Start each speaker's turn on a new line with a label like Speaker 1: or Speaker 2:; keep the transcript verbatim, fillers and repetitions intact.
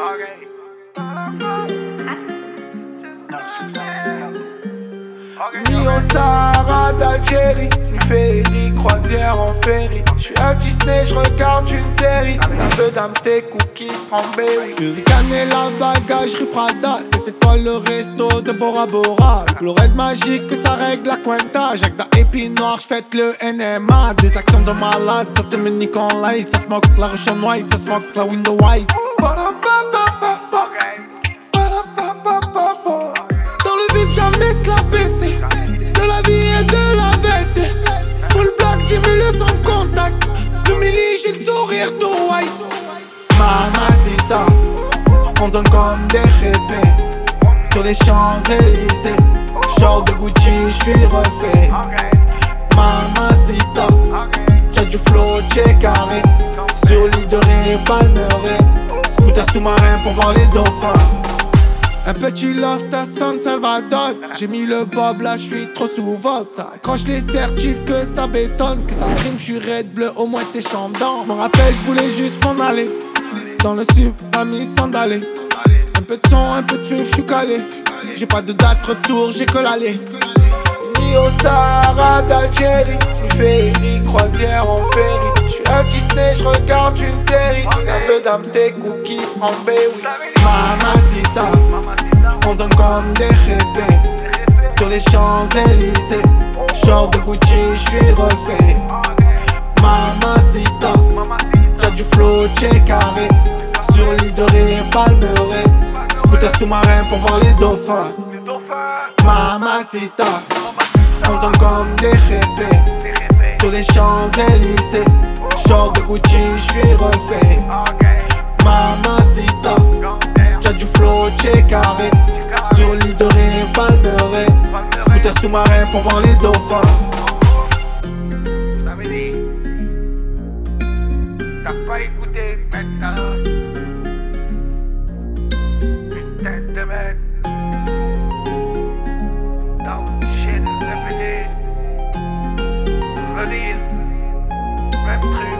Speaker 1: Ni au Sahara d'Algérie, ni ferry, croisière en ferry. J'suis à Disney, j'regarde une série. Un peu d'amté, cookies, cranberry.
Speaker 2: Hurricane et la bagagerie Prada, c'était toi le resto de Bora Bora. Le raid magique, ça règle la cuenta. Jacques da épi noir, j'fête le N M A. Des actions de malade, ça te met nique en light. Ça smoke la Russian White, ça smoke la Window White. Dans le vip, jamais se la péter. De la vie et de la vérité. Full black, Jimmy le son contact. Le milli, j'ai le sourire tout white. Mamacita, on zone comme des rêvés. Sur les Champs-Élysées, genre de Gucci, j'suis refait. Mamacita, t'as du flow, t'es carré. Sur l'île de Ré, Palmeraie. Scooter sous-marin pour voir les dauphins. Un petit loft à San Salvador. J'ai mis le bob là, j'suis trop sous Vob. Ça accroche les certifs que ça bétonne. Que ça stream, j'suis red bleu, au moins t'es chambant. M'en rappelle, j'voulais juste m'en aller. Dans le sud, amis sandalés. Un peu de son, un peu de fif, j'suis calé. J'ai pas de date retour, j'ai que l'aller.
Speaker 1: Ni au Sahara d'Algérie, ni ferry, croisière en ferry. J'suis à Disney, j'regarde une série. Un peu d'amté, cookies, cranberry.
Speaker 2: Mamacita, on zone comme des rêvés. Sur les Champs-Élysées, genre de Gucci, j'suis refait. Mamacita, t'as du flow, t'es carré. Sur l'île de Ré, Palmeraie. Scooter sous-marin pour voir les dauphins. Mamacita, on zone comme des rêvés. Sur les Champs-Élysées, genre de Gucci, j'suis refait. Mamacita, t'as du flow, t'es carré. Sur l'île de Ré, Palmeraie. Scooter sous-marin pour voir les dauphins.
Speaker 1: J't'avais dit, t'as pas écouté maintenant. Putain de mec. Dans le shit, répété. Redire, même truc.